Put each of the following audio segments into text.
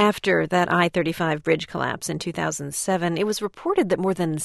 After that I-35 bridge collapse in 2007, it was reported that more than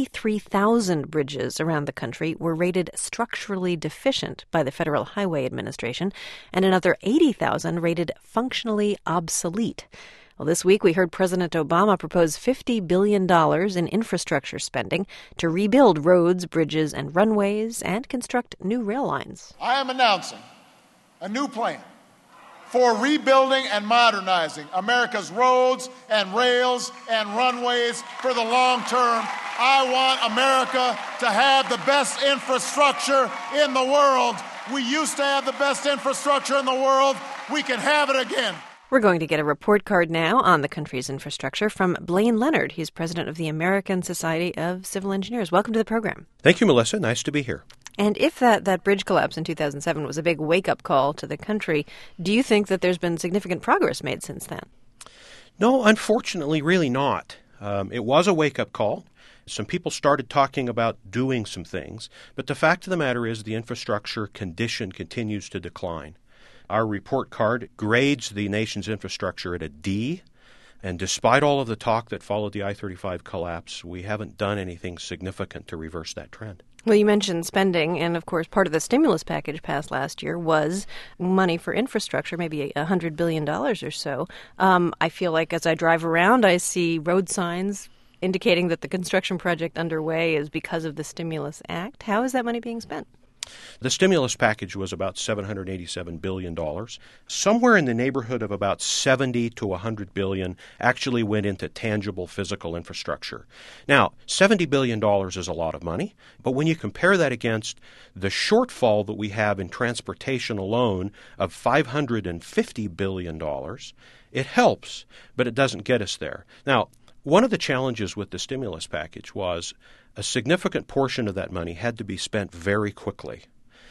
73,000 bridges around the country were rated structurally deficient by the Federal Highway Administration, and another 80,000 rated functionally obsolete. Well, this week we heard President Obama propose $50 billion in infrastructure spending to rebuild roads, bridges, and runways and construct new rail lines. I am announcing a new plan for rebuilding and modernizing America's roads and rails and runways for the long term. I want America to have the best infrastructure in the world. We used to have the best infrastructure in the world. We can have it again. We're going to get a report card now on the country's infrastructure from Blaine Leonard. He's president of the American Society of Civil Engineers. Welcome to the program. Thank you, Melissa. Nice to be here. And if that bridge collapse in 2007 was a big wake-up call to the country, do you think that there's been significant progress made since then? No, unfortunately, really not. It was a wake-up call. Some people started talking about doing some things. But the fact of the matter is the infrastructure condition continues to decline. Our report card grades the nation's infrastructure at a D. And despite all of the talk that followed the I-35 collapse, we haven't done anything significant to reverse that trend. Well, you mentioned spending, and of course part of the stimulus package passed last year was money for infrastructure, maybe $100 billion or so. I feel like as I drive around, I see road signs indicating that the construction project underway is because of the Stimulus Act. How is that money being spent? The stimulus package was about $787 billion. Somewhere in the neighborhood of about $70 to $100 billion actually went into tangible physical infrastructure. Now, $70 billion is a lot of money, but when you compare that against the shortfall that we have in transportation alone of $550 billion, it helps, but it doesn't get us there. Now, one of the challenges with the stimulus package was a significant portion of that money had to be spent very quickly.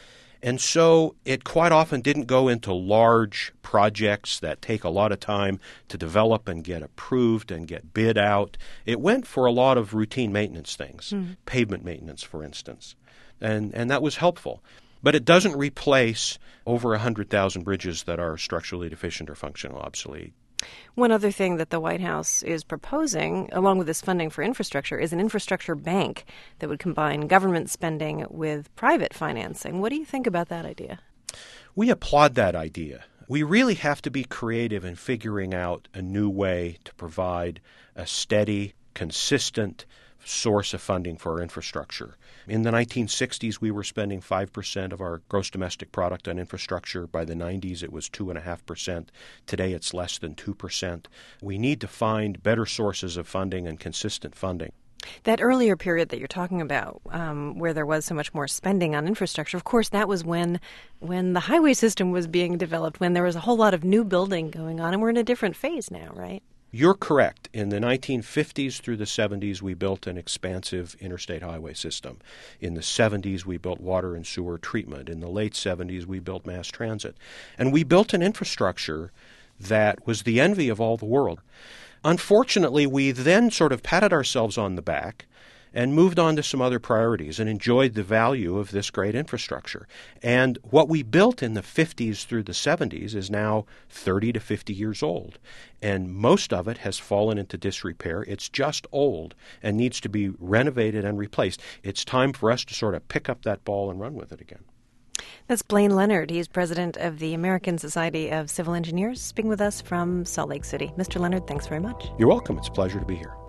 And so it quite often didn't go into large projects that take a lot of time to develop and get approved and get bid out. It went for a lot of routine maintenance things, pavement maintenance, for instance. And that was helpful. But it doesn't replace over 100,000 bridges that are structurally deficient or functionally obsolete. One other thing that the White House is proposing, along with this funding for infrastructure, is an infrastructure bank that would combine government spending with private financing. What do you think about that idea? We applaud that idea. We really have to be creative in figuring out a new way to provide a steady, consistent source of funding for our infrastructure. In the 1960s, we were spending 5% of our gross domestic product on infrastructure. By the 90s, it was 2.5%. Today, it's less than 2%. We need to find better sources of funding and consistent funding. That earlier period that you're talking about, where there was so much more spending on infrastructure, of course, that was when the highway system was being developed, when there was a whole lot of new building going on, and we're in a different phase now, right? You're correct. In the 1950s through the 70s, we built an expansive interstate highway system. In the 70s, we built water and sewer treatment. In the late 70s, we built mass transit. And we built an infrastructure that was the envy of all the world. Unfortunately, we then sort of patted ourselves on the back and moved on to some other priorities and enjoyed the value of this great infrastructure. And what we built in the 50s through the 70s is now 30 to 50 years old. And most of it has fallen into disrepair. It's just old and needs to be renovated and replaced. It's time for us to sort of pick up that ball and run with it again. That's Blaine Leonard. He's president of the American Society of Civil Engineers, speaking with us from Salt Lake City. Mr. Leonard, thanks very much. You're welcome. It's a pleasure to be here.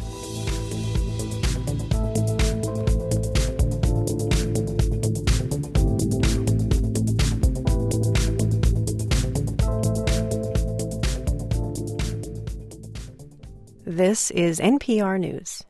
This is NPR News.